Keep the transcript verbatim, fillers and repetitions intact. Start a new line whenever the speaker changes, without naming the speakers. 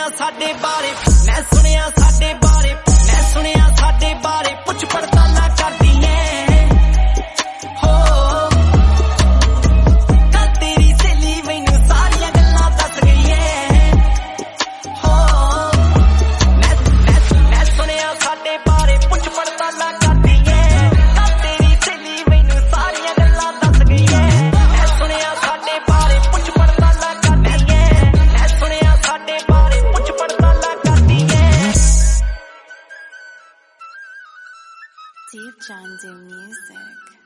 सुनिया साडे बारे मैं सुनिया साडे बारे मैं सुनिया साडे बारे पुछ पड़ताला करदी है हो कल तेरी सहेली मैनू सारियां गल्लां दस गई है हो मैं मैं मैं सुनिया साडे बारे पुछ पड़ताला करदी है कल तेरी सहेली मैनू सारियां गल्लां दस गई है मैं सुनिया साडे बारे पुछ पड़ताला करदी है मैं सुनिया साडे बारे पुछ पड़ताला करदी है
Deep John Do Music.